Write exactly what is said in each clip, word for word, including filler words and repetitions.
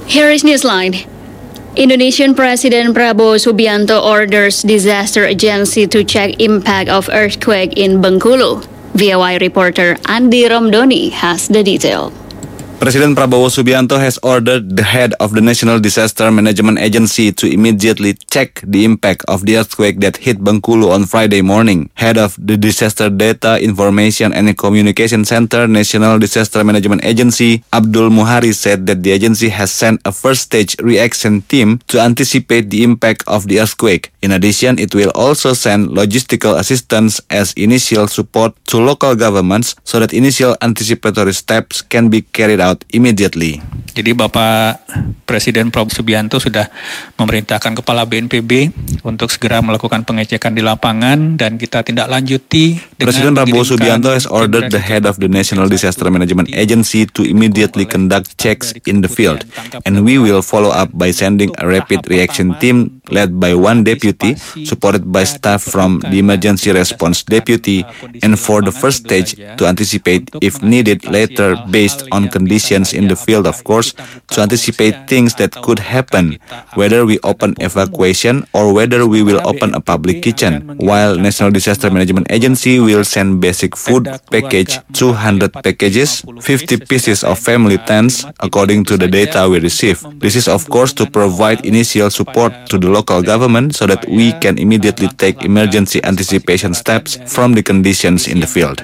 Here is Newsline. Indonesian President Prabowo Subianto orders disaster agency to check impact of earthquake in Bengkulu. V O I reporter Andi Romdoni has the detail. President Prabowo Subianto has ordered the head of the National Disaster Management Agency to immediately check the impact of the earthquake that hit Bengkulu on Friday morning. Head of the Disaster Data Information and Communication Center, National Disaster Management Agency, Abdul Muhari said that the agency has sent a first-stage reaction team to anticipate the impact of the earthquake. In addition, it will also send logistical assistance as initial support to local governments so that initial anticipatory steps can be carried out immediately. Jadi Bapak Presiden Prabowo Subianto sudah memerintahkan Kepala B N P B untuk segera melakukan pengecekan di lapangan dan kita tindak lanjuti. President Prabowo Subianto has ordered the head of the National Disaster Management Agency to immediately conduct checks in the field, and we will follow up by sending a rapid reaction team led by one deputy, supported by staff from the Emergency Response Deputy, and for the first stage to anticipate if needed later based on conditions in the field, of course, to anticipate things that could happen, whether we open evacuation or whether we will open a public kitchen, while National Disaster Management Agency will send basic food package, two hundred packages, fifty pieces of family tents, according to the data we receive. This is, of course, to provide initial support to the local government so that we can immediately take emergency anticipation steps from the conditions in the field.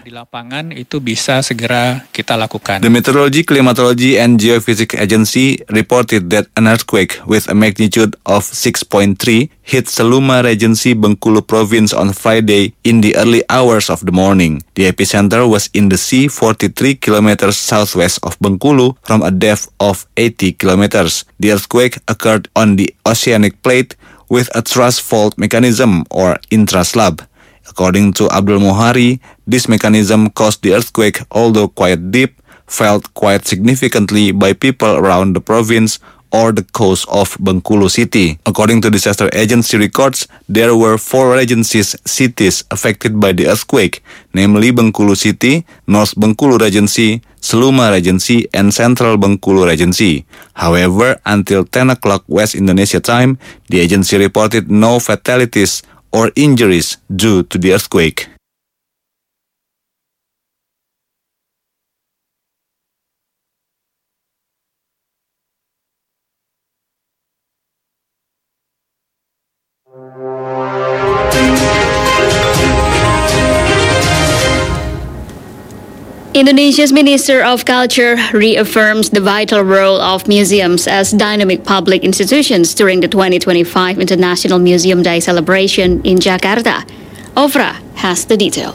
The Meteorology, Climatology and Geophysics Agency reported that an earthquake with a magnitude of six point three hit Seluma Regency, Bengkulu Province on Friday in the early hours of the morning. The epicenter was in the sea forty-three kilometers southwest of Bengkulu from a depth of eighty kilometers. The earthquake occurred on the oceanic plate with a thrust fault mechanism or intraslab. According to Abdul Muhari, this mechanism caused the earthquake, although quite deep, felt quite significantly by people around the province or the coast of Bengkulu city. According to disaster agency records, there were four Regencies cities affected by the earthquake, namely Bengkulu City, North Bengkulu Regency, Seluma Regency, and Central Bengkulu Regency. However, until ten o'clock West Indonesia time, the agency reported no fatalities or injuries due to the earthquake. Indonesia's Minister of Culture reaffirms the vital role of museums as dynamic public institutions during the twenty twenty-five International Museum Day celebration in Jakarta. Ofra has the detail.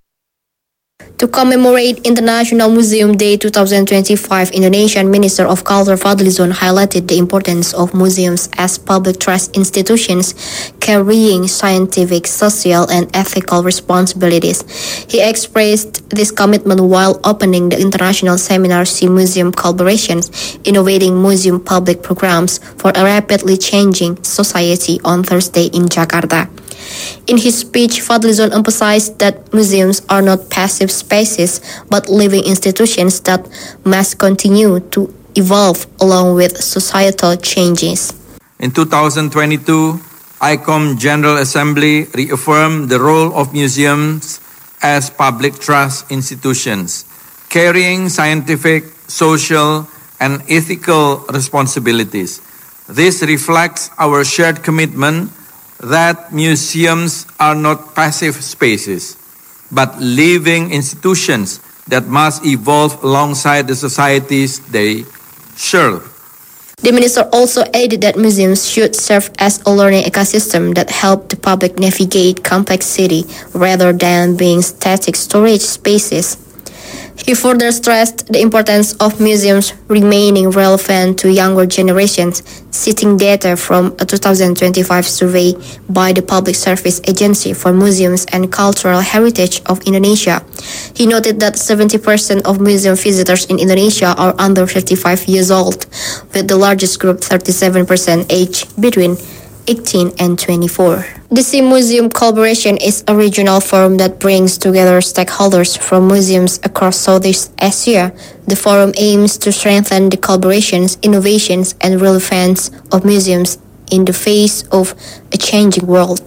To commemorate International Museum Day twenty twenty-five, Indonesian Minister of Culture Fadlizon highlighted the importance of museums as public trust institutions carrying scientific, social, and ethical responsibilities. He expressed this commitment while opening the international seminar See Museum Collaborations, Innovating Museum Public Programs for a Rapidly Changing Society on Thursday in Jakarta. In his speech, Fadlizon emphasized that museums are not passive spaces, but living institutions that must continue to evolve along with societal changes. In two thousand twenty-two, I C O M General Assembly reaffirmed the role of museums as public trust institutions, carrying scientific, social, and ethical responsibilities. This reflects our shared commitment that museums are not passive spaces, but living institutions that must evolve alongside the societies they serve. The minister also added that museums should serve as a learning ecosystem that help the public navigate complexity rather than being static storage spaces. He further stressed the importance of museums remaining relevant to younger generations, citing data from a two thousand twenty-five survey by the Public Service Agency for Museums and Cultural Heritage of Indonesia. He noted that seventy percent of museum visitors in Indonesia are under fifty-five years old, with the largest group thirty-seven percent aged between eighteen and twenty-four. The C Museum Collaboration is a regional forum that brings together stakeholders from museums across Southeast Asia. The forum aims to strengthen the collaborations, innovations, and relevance of museums in the face of a changing world.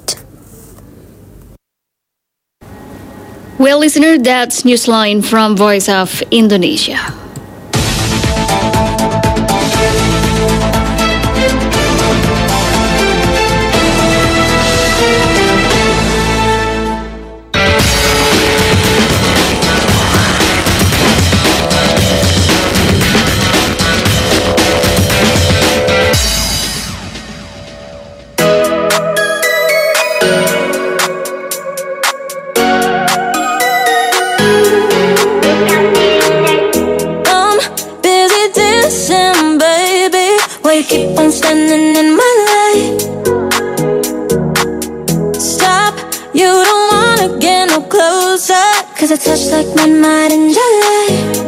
Well, listener, that's Newsline from Voice of Indonesia. Keep on standing in my light. Stop, you don't wanna get no closer, cause I touch like my mind in July.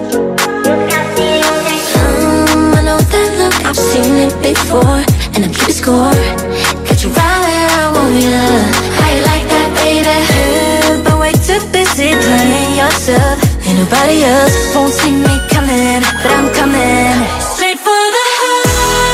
um, I know that look, I've seen it before, and I'm keeping score. Got you right where I want ya. How you like that, baby? Yeah, but way too busy playing yourself. Ain't nobody else won't see me coming, but I'm coming straight for the heart.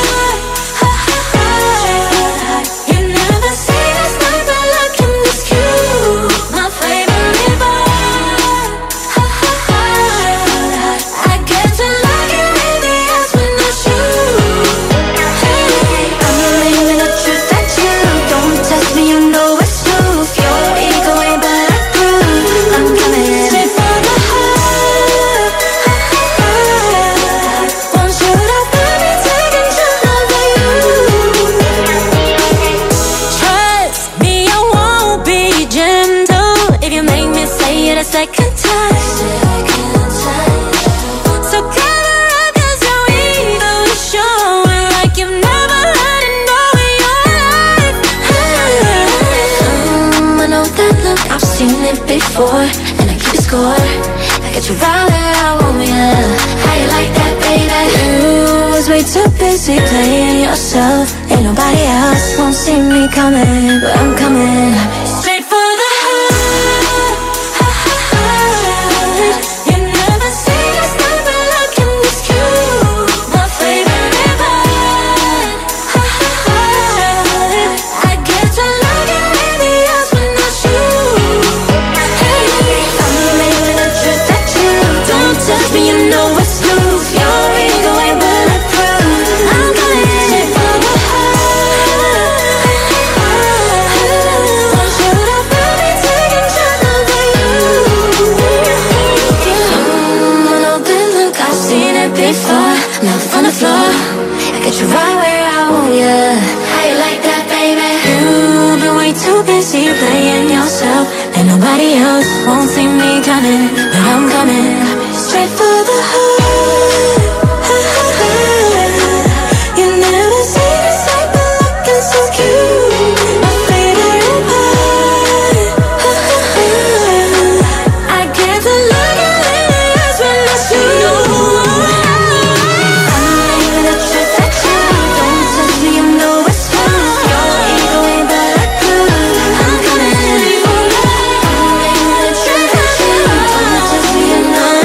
Second time, so cover up cause your ego is showing like you've never had it all in your life. um, I know that look, I've seen it before, and I keep it score. I got you right where I want ya. How you like that, baby? You was way too busy playing yourself. Ain't nobody else won't see me coming, but I'm coming straight for the heart. Love on the floor, I got you right where I want ya. How you like that, baby? You've been way too busy playing yourself, and nobody else won't see me coming, but I'm coming straight for the heart. You never see the sight, but looking so cute. My favorite part. I get to look in the eyes when I see you. No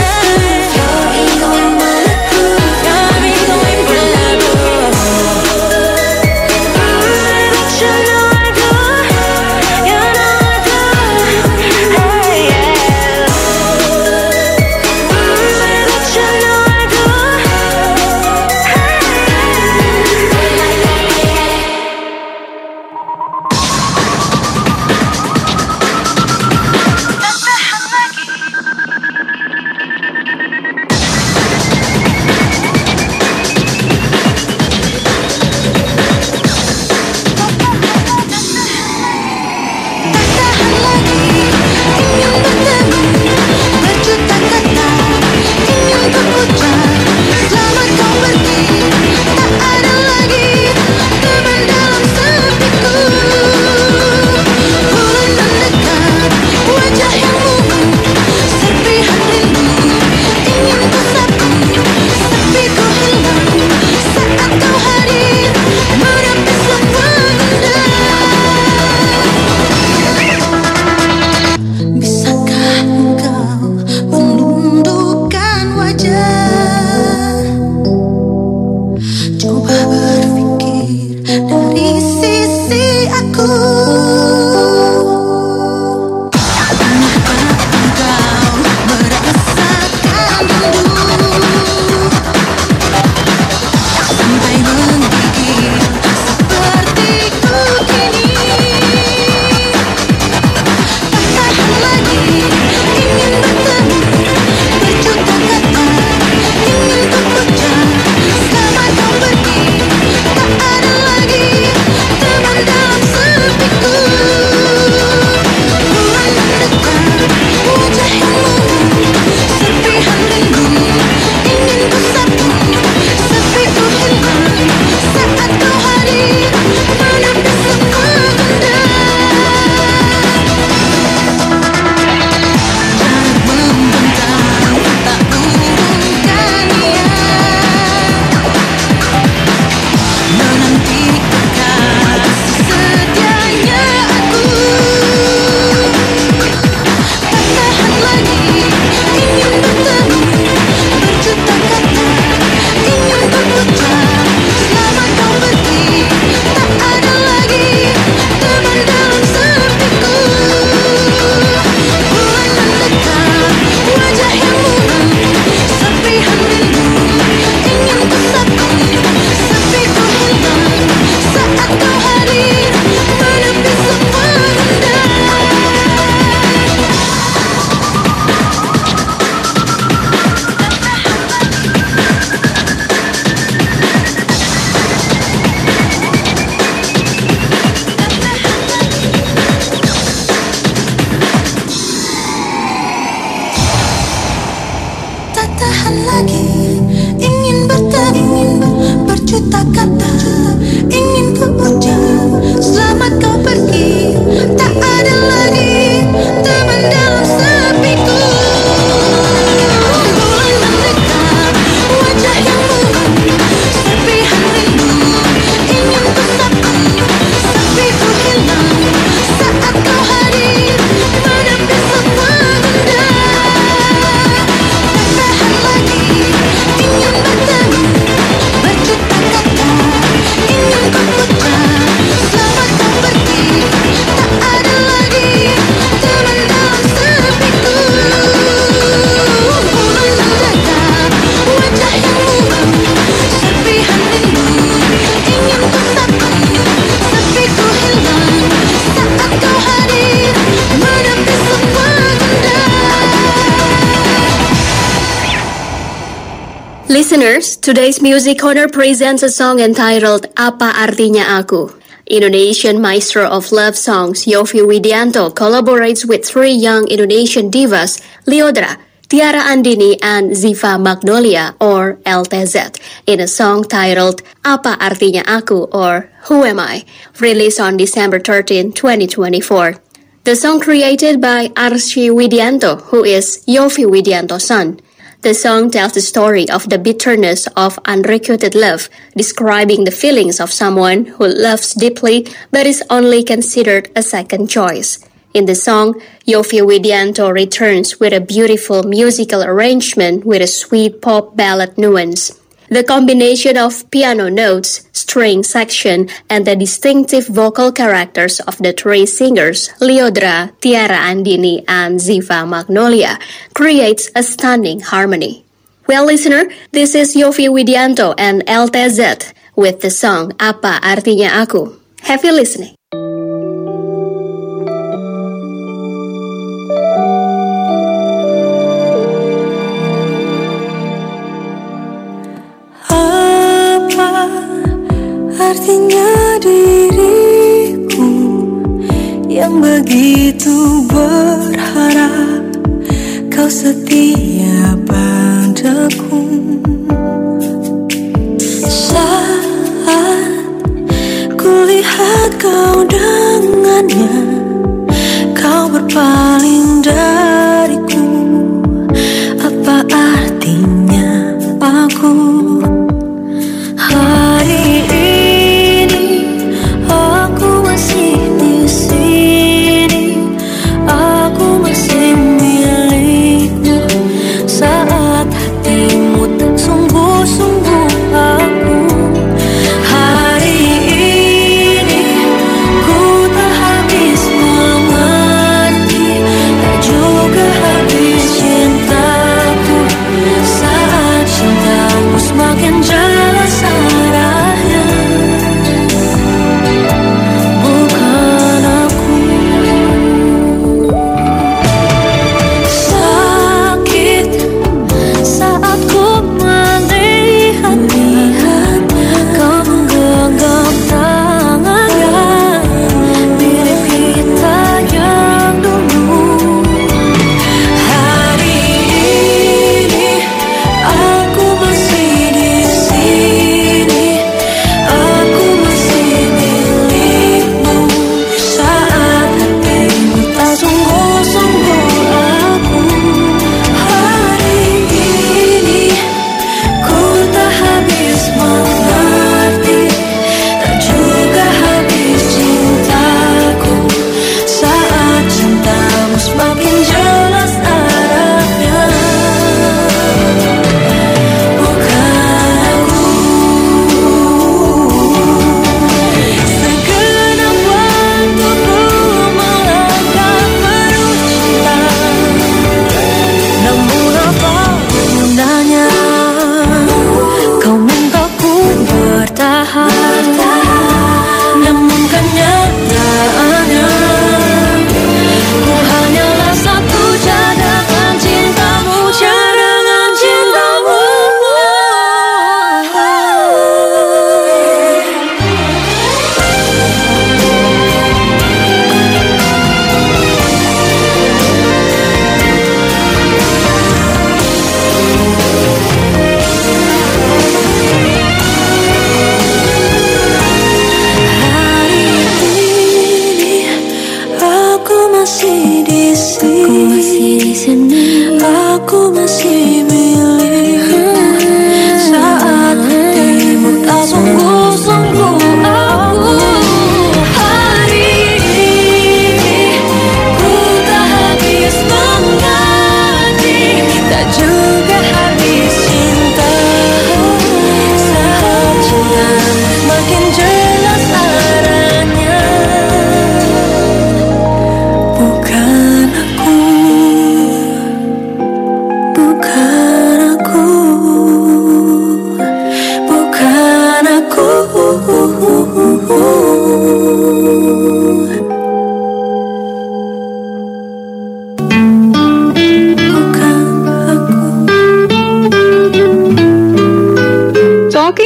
tahan lagi, ingin bertemu, berjuta kata ingin ku ucap. Selamat kau pergi, tak ada lagi teman dalam sepiku. Mulai mendekat, wajah yang muram, serpihan rindu ingin ku sapa. Sepi ku hilang saat kau hadir, menepi semua gundah. Tak tahan lagi, ingin bertemu, berjuta kata ingin ku ucap. Selamat kau pergi, tak ada lagi teman dalam sepiku. Mulai mendekat, wajah yang muram, serpihan rindu ingin ku sapa. Sepi ku hilang saat kau hadir, menepi semua gundah. Listeners, today's Music Corner presents a song entitled Apa Artinya Aku. Indonesian maestro of love songs Yovie Widianto collaborates with three young Indonesian divas, Lyodra, Tiara Andini, and Ziva Magnolia, or L T Z, in a song titled Apa Artinya Aku, or Who Am I, released on December thirteenth, twenty twenty-four. The song created by Arsy Widianto, who is Yovie Widianto's son. The song tells the story of the bitterness of unrequited love, describing the feelings of someone who loves deeply but is only considered a second choice. In the song, Yovie Widianto returns with a beautiful musical arrangement with a sweet pop ballad nuance. The combination of piano notes, string section, and the distinctive vocal characters of the three singers, Lyodra, Tiara Andini, and Ziva Magnolia, creates a stunning harmony. Well, listener, this is Yovie Widianto and L T Z with the song Apa Artinya Aku. Happy listening. Artinya diriku yang begitu berharap kau setia padaku. Saat kulihat kau dengannya, kau berpaling dariku. Apa artinya aku? Hari ini aku masih di sini, aku masih milikmu.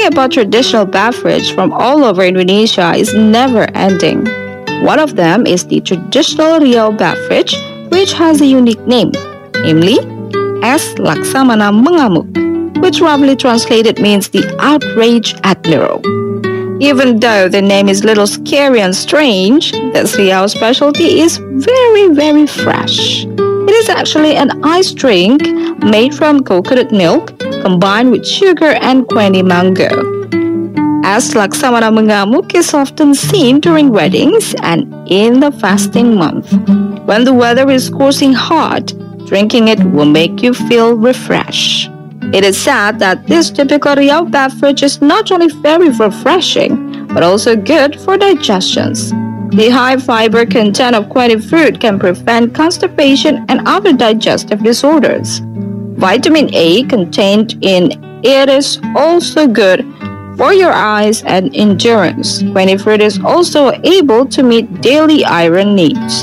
about traditional beverage from all over Indonesia is never ending. One of them is the traditional Riau beverage, which has a unique name, namely Es Laksamana Mengamuk, which roughly translated means the outrage admiral. Even though the name is a little scary and strange, this Riau specialty is very, very fresh. It is actually an ice drink made from coconut milk combined with sugar and queni mango. Es Laksamana Mengamuk is often seen during weddings and in the fasting month. When the weather is scorching hot, drinking it will make you feel refreshed. It is said that this typical Riau beverage is not only very refreshing, but also good for digestions. The high fiber content of queni fruit can prevent constipation and other digestive disorders. Vitamin A contained in it is also good for your eyes and endurance. Queni fruit is also able to meet daily iron needs.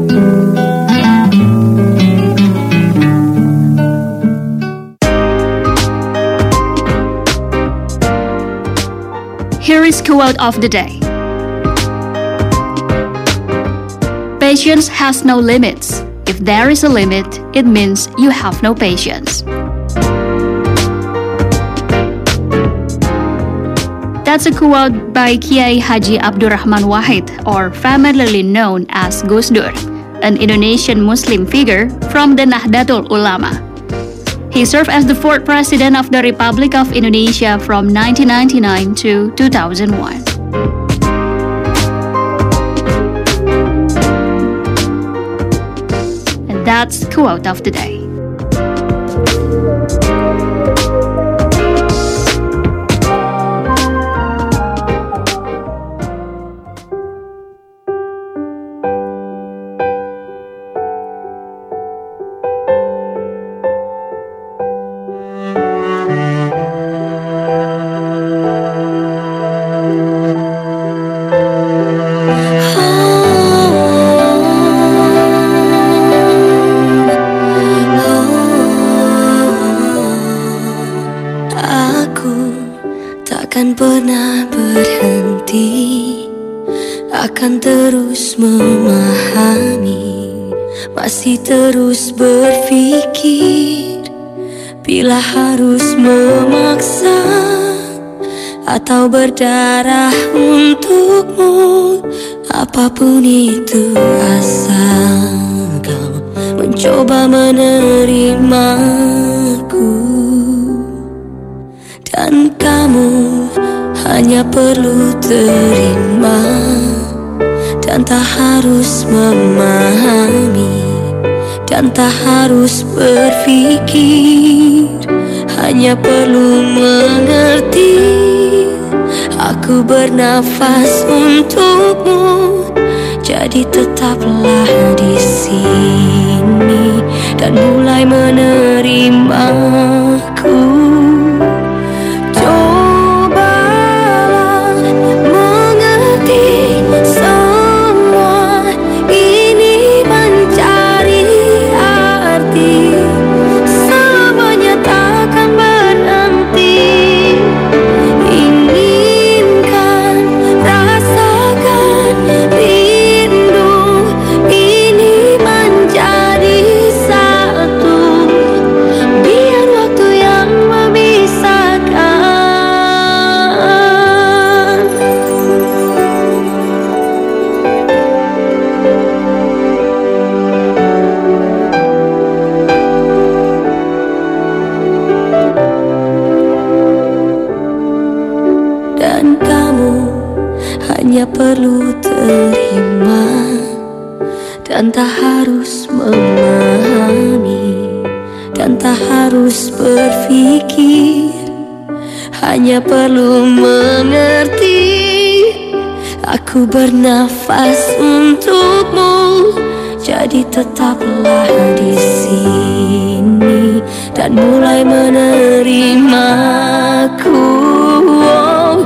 Here is quote of the day. Patience has no limits. If there is a limit, it means you have no patience. That's a quote by Kiai Haji Abdurrahman Wahid, or familiarly known as Gus Dur, an Indonesian Muslim figure from the Nahdlatul Ulama. He served as the fourth president of the Republic of Indonesia from nineteen ninety-nine to two thousand one. And that's quote of the day. Takkan pernah berhenti, akan terus memahami, masih terus berpikir. Bila harus memaksa atau berdarah untukmu, apapun itu asal kau mencoba menerimaku. Dan kamu hanya perlu terima, dan tak harus memahami, dan tak harus berpikir, hanya perlu mengerti. Aku bernafas untukmu, jadi tetaplah di sini dan mulai menerimaku. Dan kamu hanya perlu terima, dan tak harus memahami, dan tak harus berpikir, hanya perlu mengerti. Aku bernafas untukmu, jadi tetaplah di sini dan mulai menerimaku. Oh,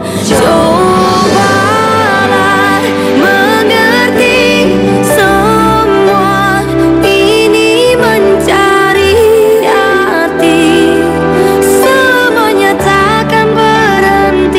cobalah mengerti semua ini mencari arti. Semuanya takkan berhenti.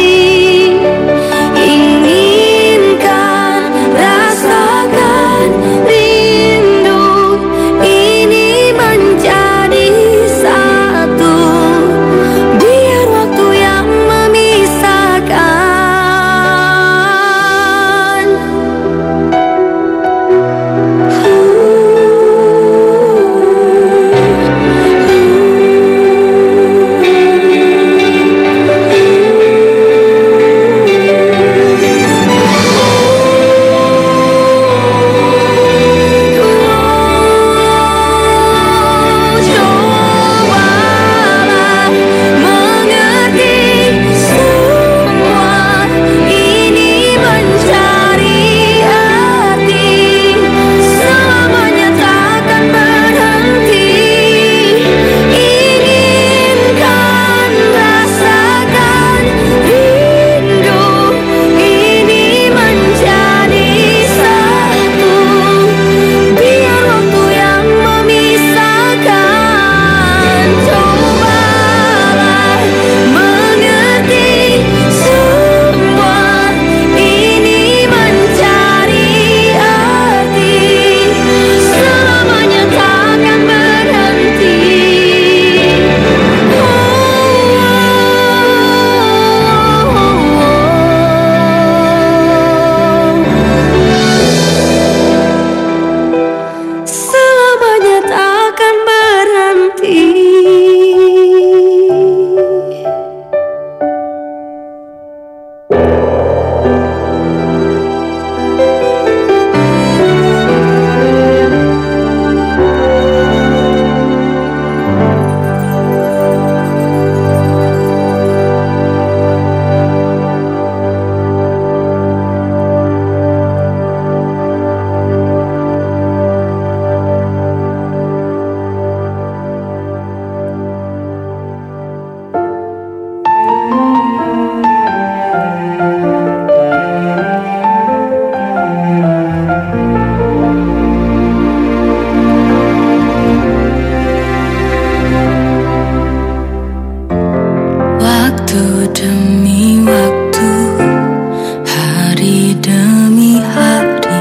Waktu demi waktu, hari demi hari,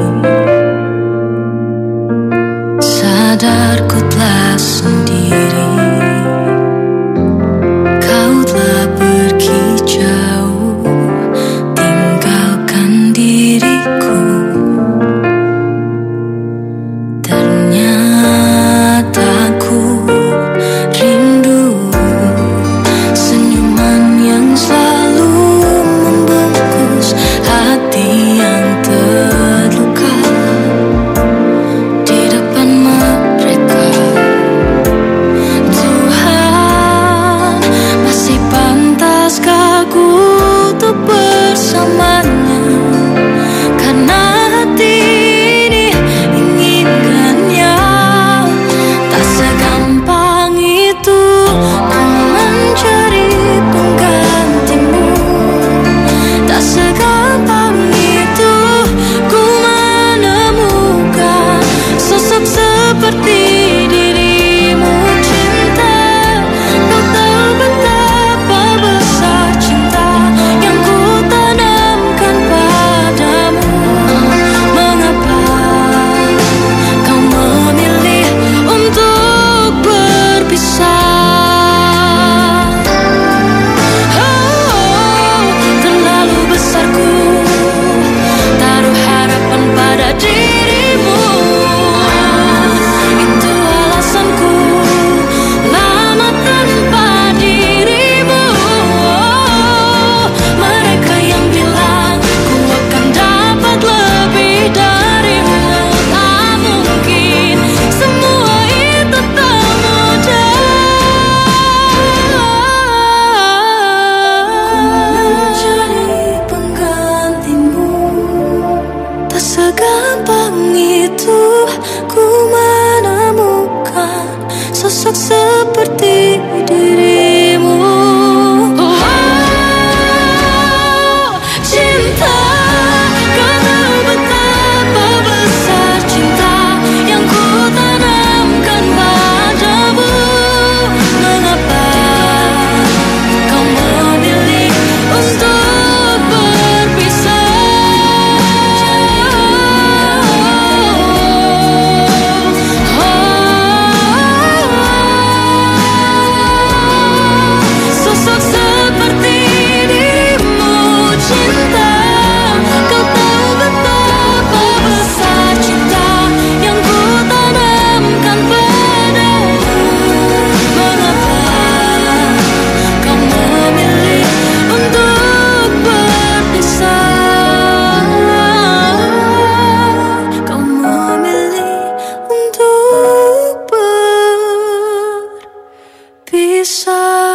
sadarku telah sendiri. Kau telah pergi jauh, tinggalkan diriku. Ternyata ku rindu senyuman yang selalu membungkus hati yang terluka di depan mereka. Tuhan, masih pantaskah ku untuk bersamanya? Karena hati ini inginkannya. Tak segampang itu ku mencari penggantimu. Tak segampang itu ku menemukan sosok seperti dirimu. Cinta, kau tahu betapa besar cinta yang ku tanamkan padamu. Mengapa kau memilih untuk berpisah? Oh, terlalu besar ku taruh harapan pada dirimu. Itu alasanku lama tanpa dirimu. Mereka yang bilang ku akan dapat lebih darimu, tak mungkin. Semua itu tak mudah. Ku mencari penggantimu. Tak segampang itu ku menemukan sosok seperti dirimu. Oh, cinta, kau tahu betapa besar cinta yang ku tanamkan padamu. Mengapa kau memilih untuk berpisah? Sosok seperti dirimu. Cinta, kau tahu betapa besar cinta yang ku tanamkan padamu. Mengapa kau memilih untuk berpisah? Kau memilih untuk berpisah.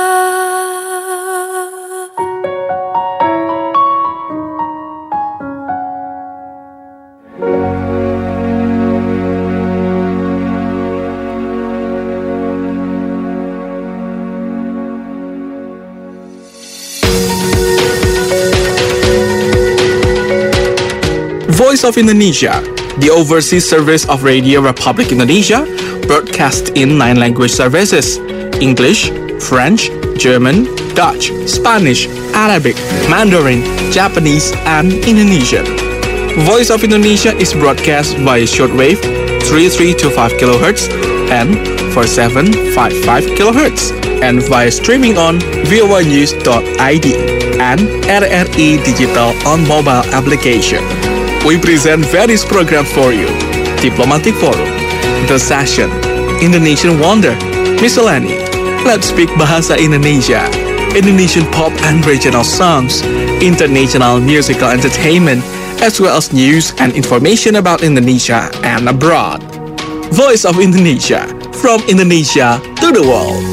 Voice of Indonesia, the overseas service of Radio Republic Indonesia, broadcast in nine language services: English, French, German, Dutch, Spanish, Arabic, Mandarin, Japanese, and Indonesian. Voice of Indonesia is broadcast via shortwave three three two five kilohertz and four seven five five kilohertz, and via streaming on voa news dot i d and R R I Digital on mobile application. We present various programs for you: Diplomatic Forum, The Session, Indonesian Wonder, Miscellany, Let's Speak Bahasa Indonesia, Indonesian pop and regional songs, international musical entertainment, as well as news and information about Indonesia and abroad. Voice of Indonesia, from Indonesia to the world.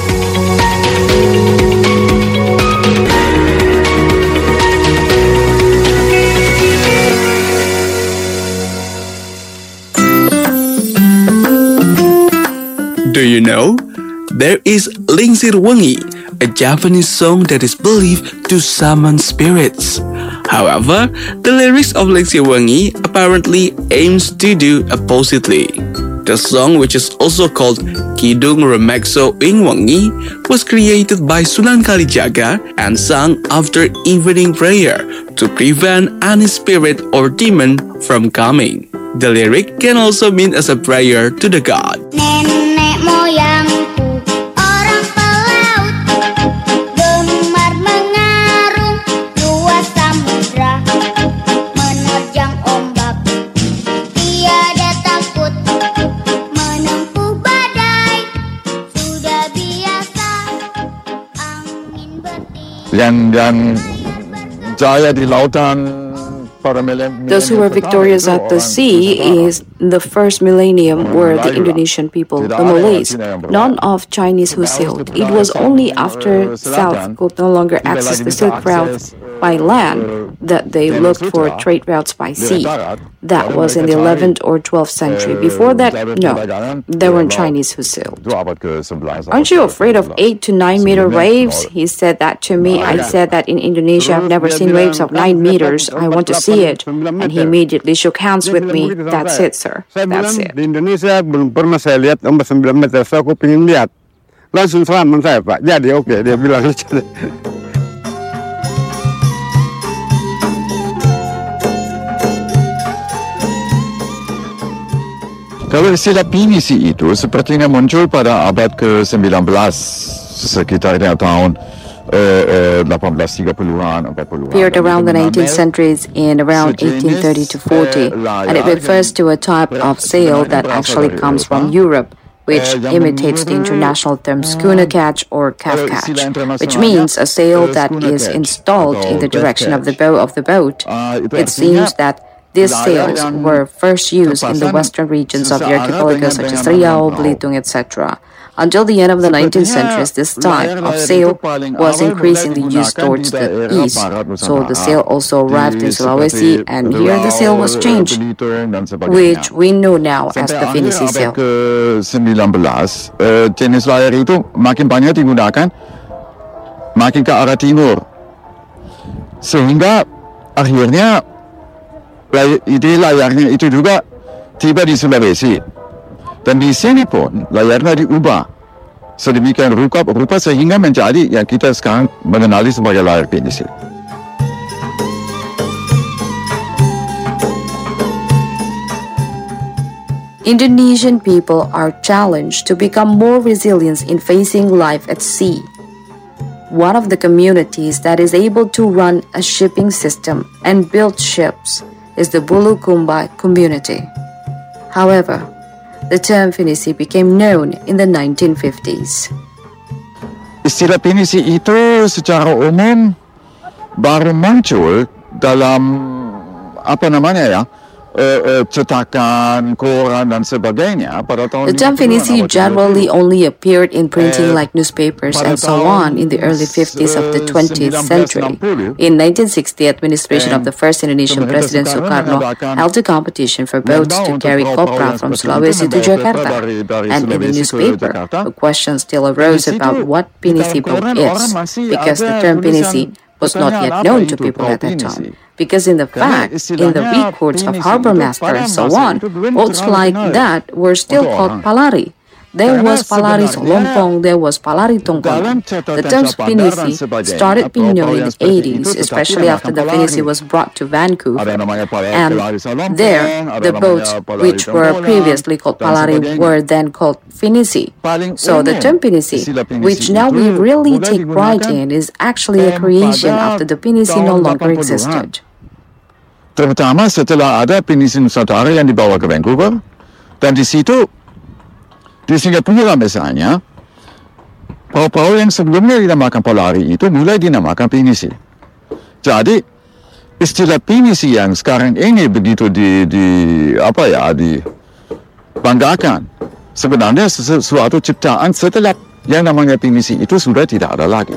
Do you know? There is Lingsir Wengi, a Japanese song that is believed to summon spirits. However, the lyrics of Lingsir Wengi apparently aims to do oppositely. The song, which is also called Kidung Remekso Ing Wengi, was created by Sunan Kalijaga and sung after evening prayer to prevent any spirit or demon from coming. The lyric can also mean as a prayer to the god. Nenek moyangku orang pelaut, gemar mengarung luas samudra, menerjang ombak, tiada takut menempuh badai, sudah biasa angin bertiup. Yang yang jaya di lautan. Those who were victorious at the sea is the first millennium were the Indonesian people, the Malays, none of Chinese who sailed. It was only after South could no longer access the Silk Route by land that they looked for trade routes by sea. That was in the eleventh or twelfth century. Before that, no, there weren't Chinese who sailed. Aren't you afraid of eight to nine meter waves? He said that to me. I said that in Indonesia I've never seen waves of nine meters. I want to see it. And he immediately shook hands with me. That's it, sir. That's it. Di Indonesia belum pernah saya lihat ombak sembilan meter. So aku pengen lihat. Langsung salaman saya, Pak. Jadi oke, okay. Dia bilang. Kalau istilah pinisi itu sepertinya muncul pada abad ke sembilan belas, sekitar tahun uh, uh, eighteen thirty-an, forty-an. Appeared around the nineteenth centuries in around eighteen thirty to forty, and it refers to a type of sail that actually comes from Europe, which imitates the international term schooner catch or calf catch, which means a sail that is installed in the direction of the bow of the boat. It seems that these sails were first used in the western regions of the archipelago such as Riau, Belitung, et cetera. Until the end of the nineteenth century, this type of sail was increasingly used towards the east. So the sail also arrived in Sulawesi, and here the sail was changed, which we know now as the Finisi sail. ke sembilan belas, uh, jenis layar itu makin banyak digunakan, makin ke arah timur. Sehingga akhirnya ide layarnya itu juga tiba di Sulawesi. Dan di sini pun layarnya diubah sedemikian rupa, rupa sehingga menjadi yang kita sekarang mengenali sebagai layar pinisi. Indonesian people are challenged to become more resilient in facing life at sea. One of the communities that is able to run a shipping system and build ships is the Bulukumba community. However, the term Finisi became known in the nineteen fifties. Istilah pinisi itu secara umum baru muncul dalam apa namanya ya, uh, uh, cetakan, koran dan sebagainya pada tahun. The term Finisi generally only appeared in printing like newspapers and so on in the early fifties of the twentieth century. In nineteen sixty, administration of the first Indonesian President Sukarno held a competition for boats to carry copra from Sulawesi to Jakarta. And in the newspaper, a question still arose about what Pinisi boat is, because the term Pinisi was not yet known to people at that time. Because in the fact, in the records of harbor master and so on, boats like that were still called palari. There was palari Solompong, there was palari Tongkol. The term Pinisi started being known in the eighties, especially after the Pinisi was brought to Vancouver. And there, the boats which were previously called palari were then called Finisi. So the term Pinisi, which now we really take pride in, is actually a creation after the Pinisi no longer existed. Terutama setelah ada Pinisi Nusantara yang dibawa ke Vancouver, dan di situ di Singapura misalnya, perahu-perahu yang sebelumnya dinamakan Polari itu mulai dinamakan Pinisi. Jadi istilah Pinisi yang sekarang ini begitu di, di apa ya dibanggakan, sebenarnya sesuatu ciptaan setelah yang namanya Pinisi itu sudah tidak ada lagi.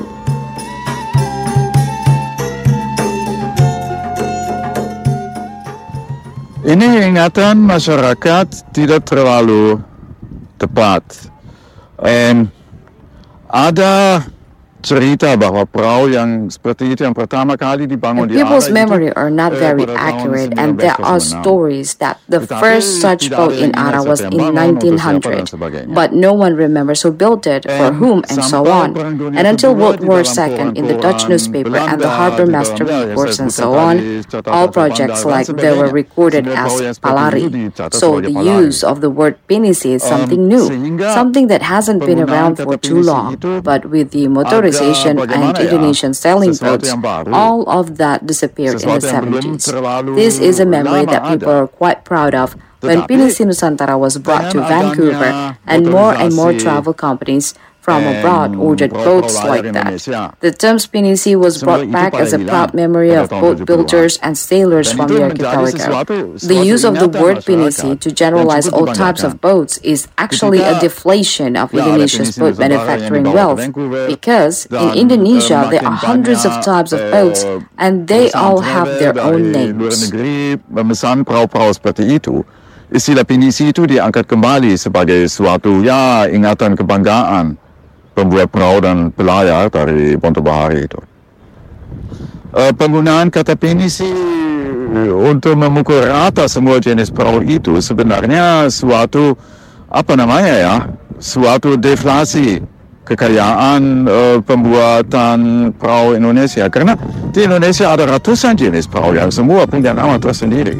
Ini ingatan masyarakat tidak terlalu tepat. Um, ada cerita bahwa perahu yang seperti itu yang pertama kali dibangun di People's Ara memory itu, are not eh, very pada tahun accurate, seribu and sembilan there are ratus enam. stories that the Tetapi first such tidak boat ada in yang Ara ingat was siapa in yang bangun, nineteen untuk siapa dan hundred, sebagainya. but no one remembers who built it, for And whom, and so sampai on. Perang Dunia And until Kedua World di War dalam Second in the Dutch poran-poran newspaper and the Belanda, Harbor di Master dalamnya, yang reports saya and so sebutkan on, tadi, catatan all Bandar projects dan like they sebagainya, were recorded sehingga as perahu yang seperti palari. itu dicatat So sebagai the palari. use of the word pinisi is Um, something new, sehingga something that hasn't been penggunaan around kata for too pinisi long. itu But with the motorization agak and bagaimana ya, Indonesian sailing sesuatu boats, yang baru. all of that disappeared in the Sesuatu yang belum seventies. terlalu This is a memory lama that people ada. are quite proud of when Tetapi, Pinisi Nusantara was brought to dengan Vancouver, adanya and more and more motorisasi travel companies from and abroad ordered perahu-perahu boats layar like that. Indonesia. The term Pinisi was Semua brought itu back pada as a hilang proud memory pada of tahun boat tujuh puluhan. builders and sailors Dan from itu the menjadi archipelago. sesuatu, The suatu use of the ingatan word masyarakat Pinisi to yang generalize cukup all types of dibanggakan. boats is actually a Ketika deflation of ya, ada Indonesia's Pinisi boat Nusantara yang manufacturing dibawa ke wealth, Vancouver, because in dan, Indonesia eh, there makin are hundreds of banyak, types of eh, boats, and they all perusahaan have travel their own dari luar names. negeri memesan perahu-perahu seperti itu. Istilah Pinisi itu diangkat kembali sebagai suatu ya ingatan kebanggaan pembuat perahu dan pelayar dari Ponto Bahari itu. Uh, penggunaan kata Pinisi untuk memukul rata semua jenis perahu itu sebenarnya suatu apa namanya ya, suatu deflasi kekayaan uh, pembuatan perahu Indonesia, karena di Indonesia ada ratusan jenis perahu yang semua punya nama tersendiri.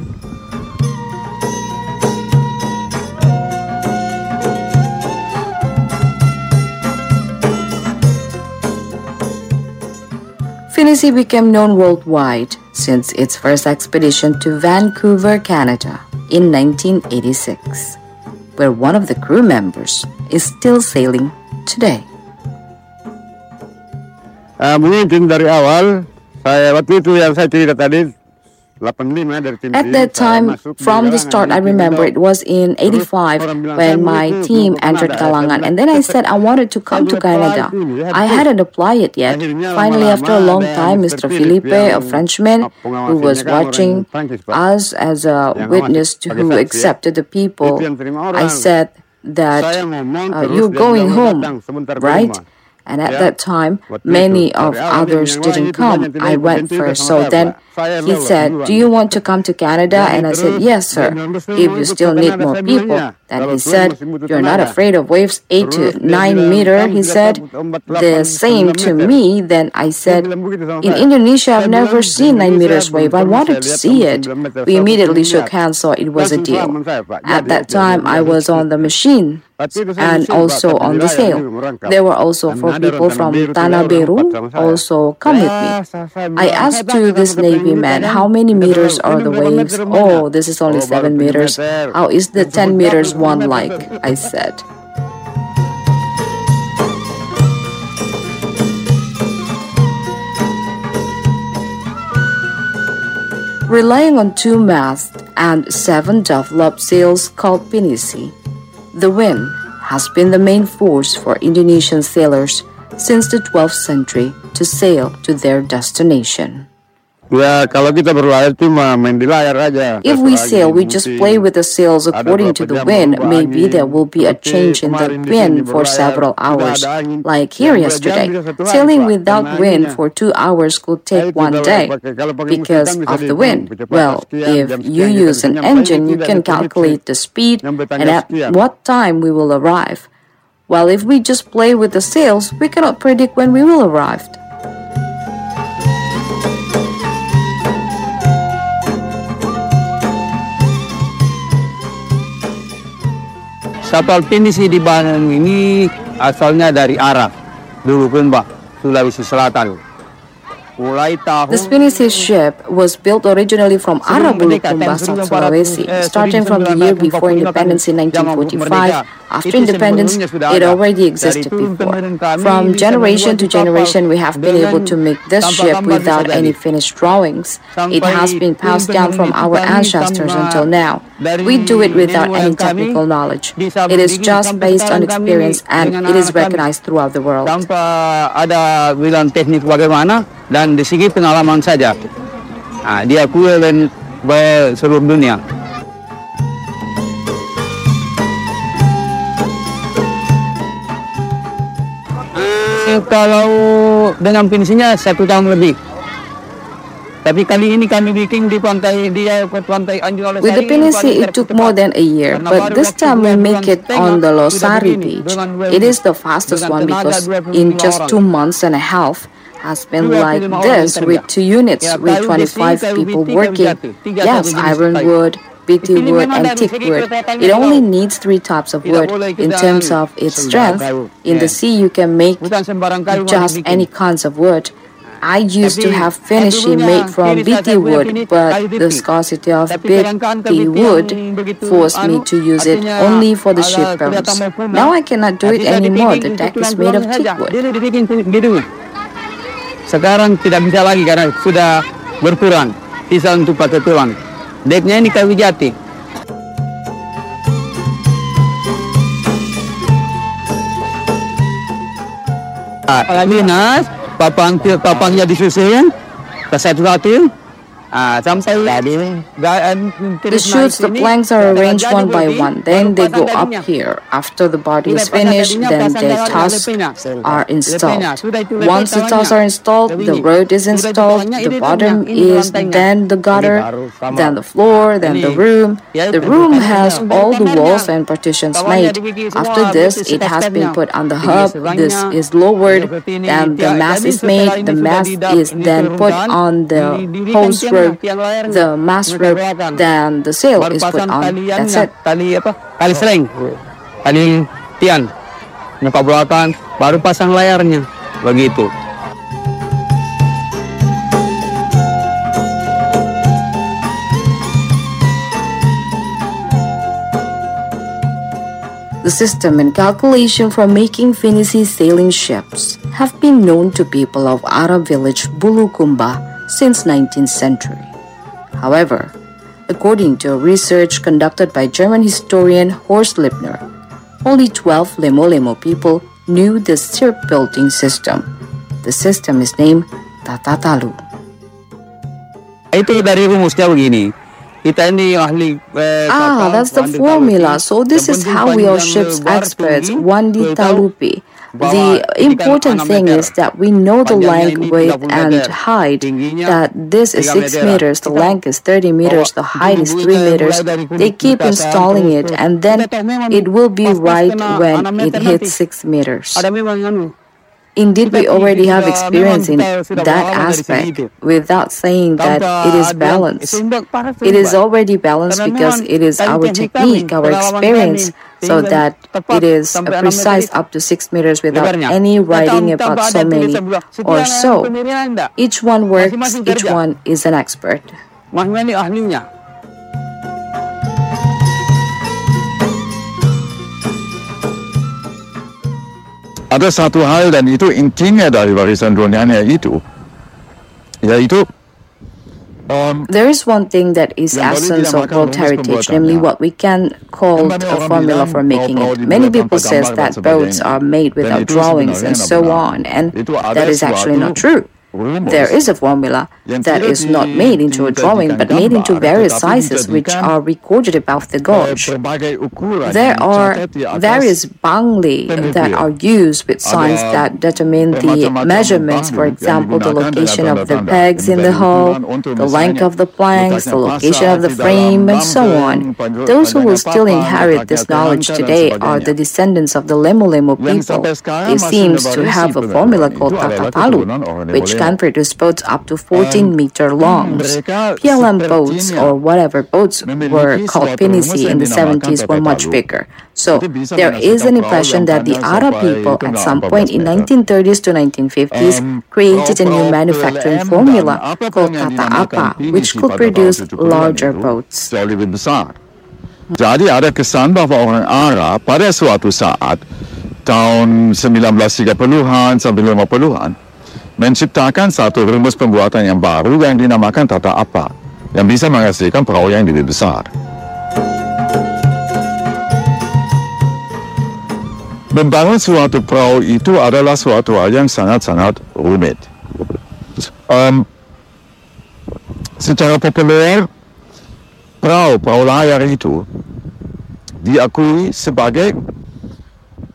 Pinisi became known worldwide since its first expedition to Vancouver, Canada in nineteen eighty-six, where one of the crew members is still sailing today. Uh, mungkin dari awal, saya waktu itu yang saya cerita tadi, At that time, from the start, I remember it was in eighty-five when my team entered Kalangan, and then I said I wanted to come to Canada. I hadn't applied it yet. Finally, after a long time, Mister Felipe, a Frenchman who was watching us as a witness to who accepted the people, I said that uh, you're going home, right? And at that time, many of others didn't come. I went first. So then he said, do you want to come to Canada? And I said, yes, sir. If you still need more people. Then he said, you're not afraid of waves eight to nine meter. He said the same to me. Then I said, in Indonesia, I've never seen nine meters wave. I wanted to see it. We immediately shook hands, so it was a deal. At that time, I was on the machine and also on the sail. There were also four people from Tanah Beru also come with me. I asked to this Navy man, how many meters are the waves? Oh, this is only seven meters. How is the ten meters one like? I said. Relying on two masts and seven developed sails called Pinisi, the wind has been the main force for Indonesian sailors since the twelfth century to sail to their destination. Ya, kalau kita berlayar cuma main di layar aja. If we sail, we just play with the sails according to the wind. Maybe there will be a change in the wind for several hours, like here yesterday. Sailing without wind for two hours could take one day because of the wind. Well, if you use an engine, you can calculate the speed and at what time we will arrive. While if we just play with the sails, we cannot predict when we will arrive. Kapal Pinisi di Bandung ini asalnya dari Arab, dulu pun Pak, Sulawesi Selatan. The Pinisi ship was built originally from Arabulukumba, South Sulawesi. Starting from the year before independence in nineteen forty-five, after independence, it already existed before. From generation to generation, we have been able to make this ship without any finished drawings. It has been passed down from our ancestors until now. We do it without any technical knowledge. It is just based on experience and it is recognized throughout the world. Tanpa ada bilang teknik bagaimana dan di segi pengalaman saja, nah, diakui oleh seluruh dunia. kalau dengan finishingnya satu tahun lebih. Tapi kali ini kami bikin di pantai di pantai Anjing. With the Pinisi, it took more than a year, but this time we make it on the Losari beach. It is the fastest one because in just two months and a half has been like this with two units with twenty-five people working. Yes, ironwood, B T wood, and teak wood. It only needs three types of wood. In terms of its strength, in the sea you can make just any kinds of wood. I used to have finishing made from B T wood, but the scarcity of B T wood forced me to use it only for the shipwrecks. Now I cannot do it anymore. The deck is made of teak wood. Sekarang tidak bisa lagi karena sudah berkurang sisa untuk pakai tulang. Deknya ini kayu jati. Alinas, papang papangnya disusun, ke satu-satu. The shoots, the planks are arranged one by one. Then they go up here. After the body is finished, then the tusks are installed. Once the tusks are installed, the road is installed. The bottom is then the gutter, then the floor, then the room. The room has all the walls and partitions made. After this, it has been put on the hub. This is lowered. Then the mast is made. The mast is then put on the hose rope. The mast rope, then the sail is put on. That's it. Tali apa? Tali sling, tali tian, nyapa belakang, baru pasang layarnya, begitu. The system and calculation for making Finisi sailing ships have been known to people of Arab village Bulukumba since nineteenth century. However, according to a research conducted by German historian Horst Lippner, only twelve Lemo-Lemo people knew the shipbuilding system. The system is named Tatatalu. Itu dari rumusnya begini. Kita ini ahli. Ah, that's the formula. So this is how we are ships experts. Wandi Talupi. The important thing is that we know the length, width, and height, that this is six meters, the length is thirty meters, the height is three meters. They keep installing it, and then it will be right when it hits six meters. Indeed, we already have experience in that aspect without saying that it is balanced. It is already balanced because it is our technique, our experience, so that it is precise up to six meters without any writing about so many or so. Each one works, each one is an expert. Ada satu hal dan itu intinya dari warisan dunianya itu, yaitu um, there is one thing that is essence of World Heritage, namely what we can call a formula for making it. Many people say that boats are made without drawings and so on, and that is actually not true. There is a formula that is not made into a drawing but made into various sizes which are recorded above the gauge. There are various bangli that are used with signs that determine the measurements, for example, the location of the pegs in the hull, the length of the planks, the location of the frame, and so on. Those who will still inherit this knowledge today are the descendants of the Lemo-Lemo people. They seem to have a formula called Tatatalu, which can produce boats up to fourteen meter longs. P L M boats or whatever boats were called Pinisi in the seventies were much bigger. So there is an impression that the Arab people at some point in nineteen thirties to nineteen fifties created a new manufacturing formula called Tata Apa, which could produce larger boats. Jadi ada kesan bahawa orang Arab pada suatu saat tahun sembilan belas tiga puluhan sampai lima puluhan menciptakan satu rumus pembuatan yang baru yang dinamakan Tata Apa, yang bisa menghasilkan perahu yang lebih besar. Membangun suatu perahu itu adalah suatu hal yang sangat-sangat rumit. Um, secara populer, perahu, perahu layar itu diakui sebagai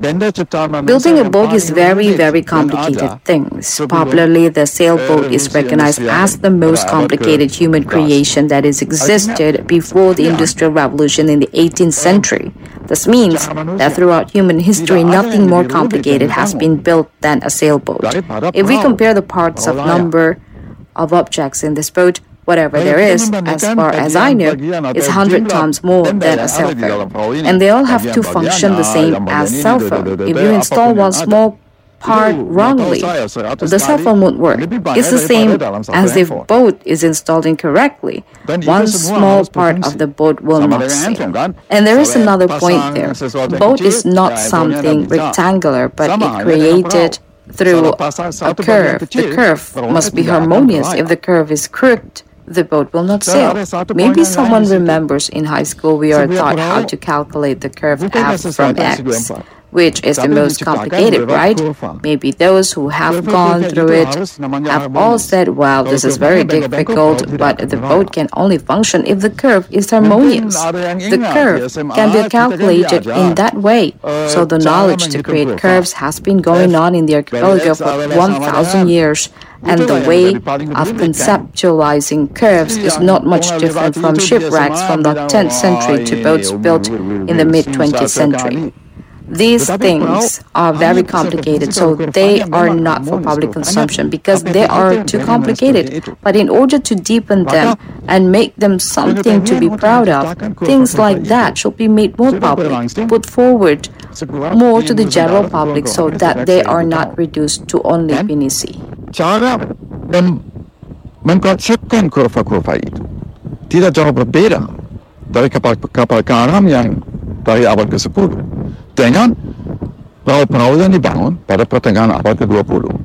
Building a boat is very, very complicated thing. Popularly, the sailboat is recognized as the most complicated human creation that has existed before the Industrial Revolution in the eighteenth century. This means that throughout human history, nothing more complicated has been built than a sailboat. If we compare the parts of number of objects in this boat, whatever there is, as far as I know, is one hundred times more than a cell phone. And they all have to function the same as cell phone. If you install one small part wrongly, the cell phone won't work. It's the same as if boat is installed incorrectly. One small part of the boat will not sail. And there is another point there. Boat is not something rectangular, but it created through a curve. The curve must be harmonious. If the curve is crooked, the boat will not sail. Maybe someone remembers in high school we are taught how to calculate the curve f from x, which is the most complicated, right? Maybe those who have gone through it have all said, well, this is very difficult, but the boat can only function if the curve is harmonious. The curve can be calculated in that way. So the knowledge to create curves has been going on in the archipelago for one thousand years. And the way of conceptualizing curves is not much different from shipwrecks from the tenth century to boats built in the mid-twentieth century. These things are very complicated, so they are not for public consumption because they are too complicated. But in order to deepen them and make them something to be proud of, things like that should be made more public, put forward more to the general public so that they are not reduced to only pinisi. Cara mem mengkonsepkan kurva-kurva itu tidak jauh berbeda dari kapal-kapal karam yang dari abad ke sepuluh dengan perahu-perahu yang dibangun pada pertengahan abad ke dua puluh.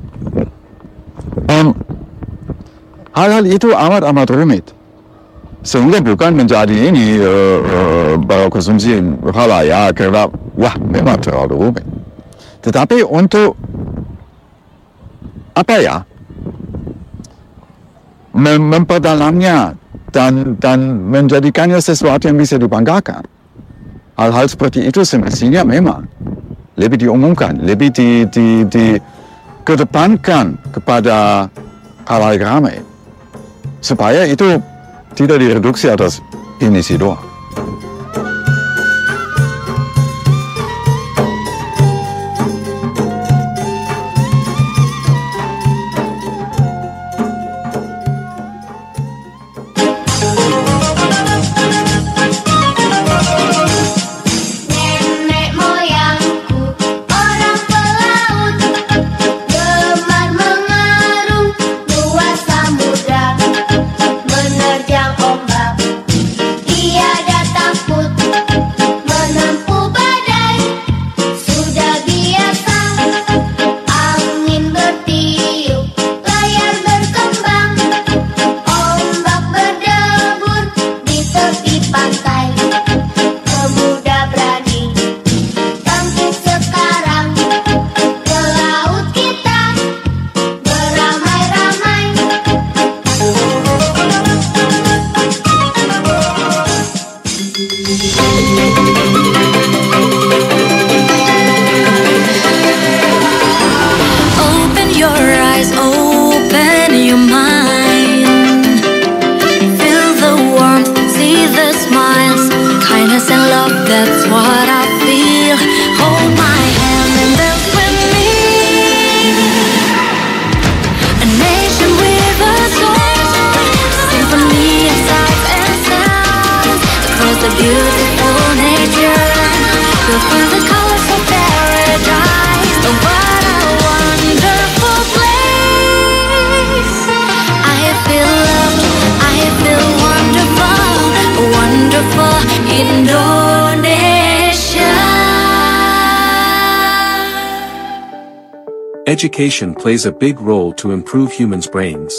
Um, hal-hal itu amat-amat rumit sehingga bukan menjadi ini uh, uh, baru konsumsi halayak kerana wah memang terlalu rumit. Tetapi untuk apa ya, mem memperdalamnya dan dan menjadikannya sesuatu yang bisa dibanggakan. Hal-hal seperti itu semestinya memang lebih diumumkan, lebih di, di, di kedepankan kepada halayak ramai supaya itu tidak direduksi atas pinisi doang. Education plays a big role to improve humans' brains.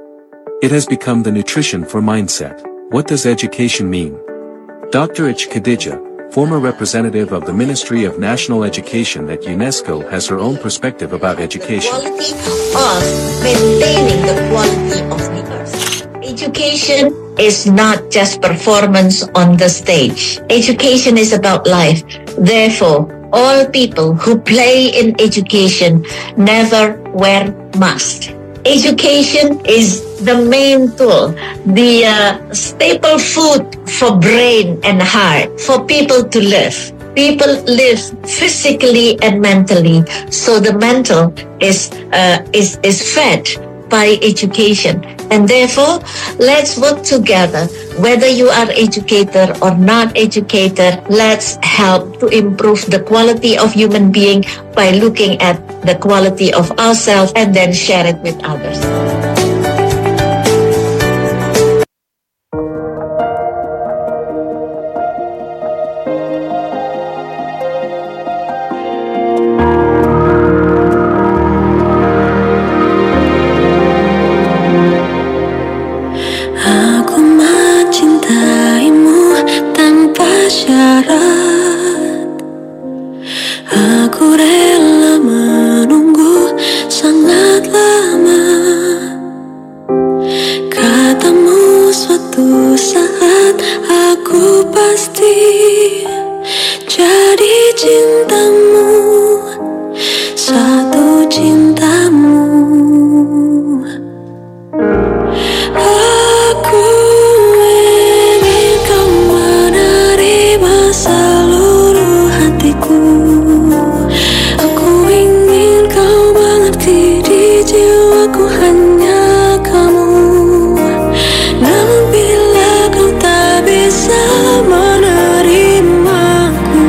It has become the nutrition for mindset. What does education mean? Doctor H. Khadija, former representative of the Ministry of National Education at UNESCO, has her own perspective about education. Quality of maintaining the quality of the earth. Education is not just performance on the stage. Education is about life. Therefore, all people who play in education never wear masks. Education is the main tool, the uh, staple food for brain and heart, for people to live. People live physically and mentally, so the mental is uh, is is fed by education. And therefore, let's work together. Whether you are educated or not educated, let's help to improve the quality of human being by looking at the quality of ourselves and then share it with others. Aku rela menunggu sangat lama. Katamu suatu saat aku pasti jadi cintamu, satu cintamu. Aku ingin kau menerima seluruh hatiku. Aku ingin kau mengerti di jiwaku hanya kamu. Namun bila kau tak bisa menerimaku,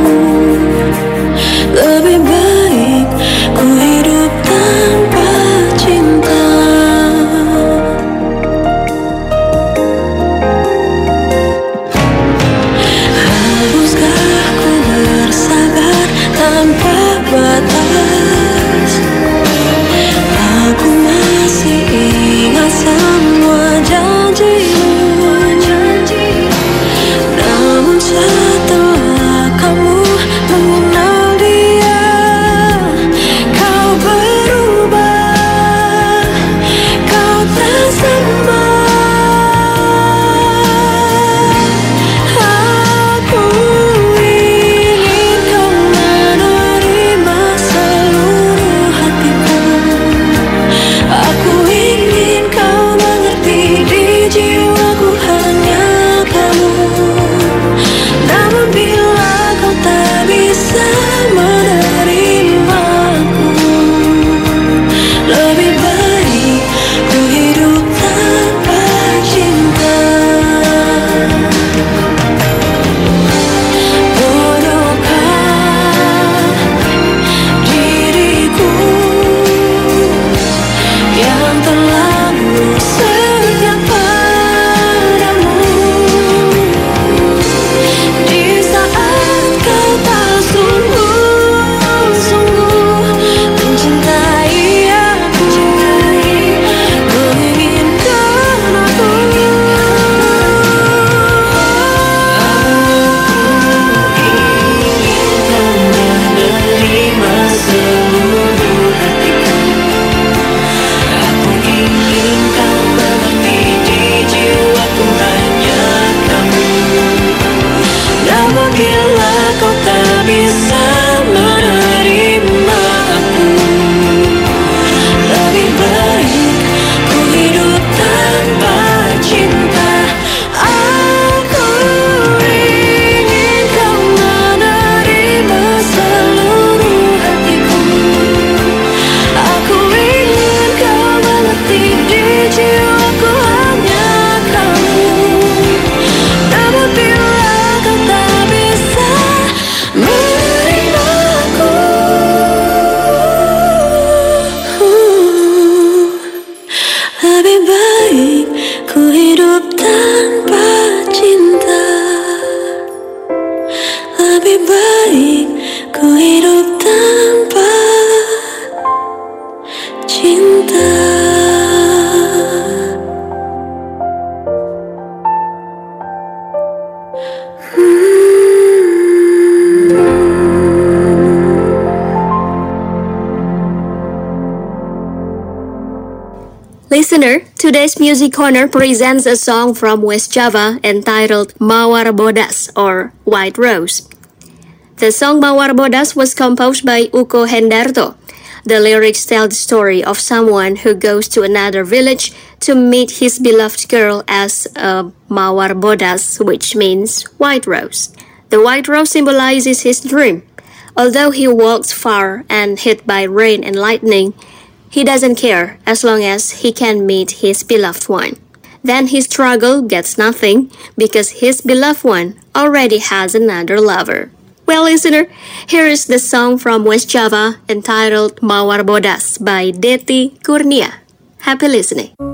lebih baik ku hidup tanpa cinta. Haruskah ku bersabar tanpa batas? Aku masih ingat semua janjimu. Namun setelah kamu mengenal dia, kau berubah, kau tak sama. Aku ingin kau menerima seluruh hatiku. Aku ingin kau mengerti di jiwaku hanya kamu. Namun bila kau tak bisa menerimaku, lebih baik ku hidup tanpa cinta. Bodohkah diriku yang terlalu setia padamu, di saat kau tak sungguh-sungguh mencintai aku, menginginkan aku. Aku ingin kau mengerti di jiwaku hanya kamu. Namun bila kau tak bisa menerima aku, lebih baik ku hidup tanpa cinta. Aku ingin kau menerima seluruh hatiku. Aku ingin kau mengerti di jiwaku hanya kamu. Namun bila kau tak bisa menerimaku, lebih baik ku hidup tanpa cinta. Lebih baik ku hidup tanpa cinta. Listener, today's Music Corner presents a song from West Java entitled Mawar Bodas or White Rose. The song Mawar Bodas was composed by Uko Hendarto. The lyrics tell the story of someone who goes to another village to meet his beloved girl as a Mawar Bodas, which means white rose. The white rose symbolizes his dream. Although he walks far and hit by rain and lightning, he doesn't care as long as he can meet his beloved one. Then his struggle gets nothing because his beloved one already has another lover. Well, listener, here is the song from West Java entitled Mawar Bodas by Deti Kurnia. Happy listening.